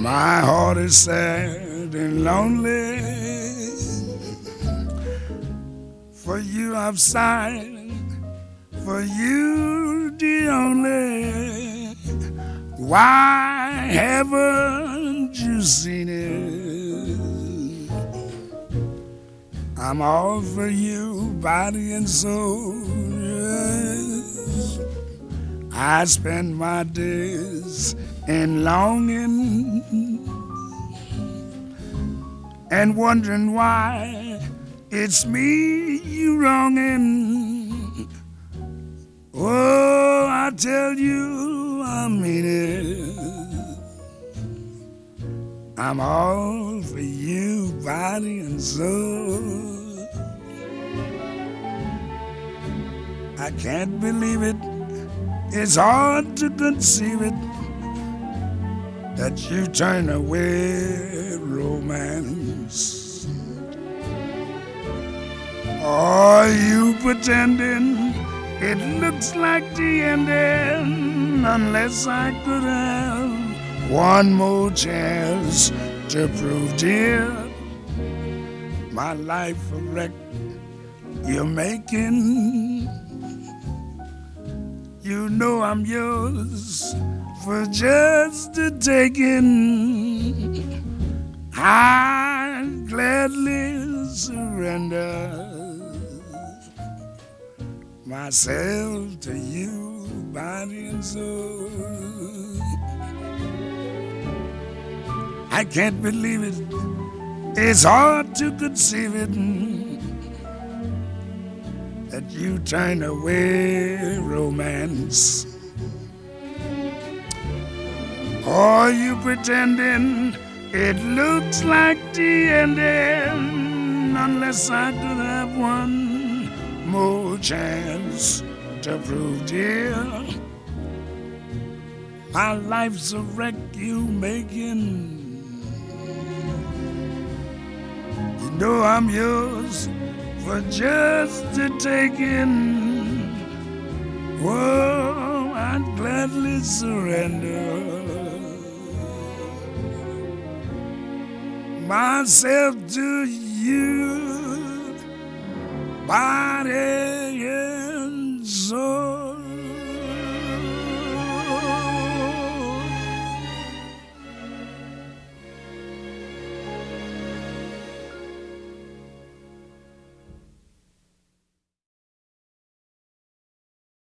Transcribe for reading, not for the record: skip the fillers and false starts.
My heart is sad and lonely. For you I've sighed, for you the only. Why haven't you seen it? I'm all for you, body and soul, yes. I spend my days in longing and wondering why it's me you wronging. Oh, I tell you, I mean it. I'm all for you, body and soul. I can't believe it. It's hard to conceive it that you turn away romance. Are you pretending it looks like the ending? Unless I could have one more chance to prove, dear, my life a wreck you're making. You know I'm yours for just the taking. I'd gladly surrender myself to you, body and soul. I can't believe it. It's hard to conceive it that you turn away romance. Are you pretending it looks like the ending? Unless I could have one more chance to prove, dear, my life's a wreck you making. You know I'm yours for just the taking. Whoa, I'd gladly surrender myself to you, body and soul.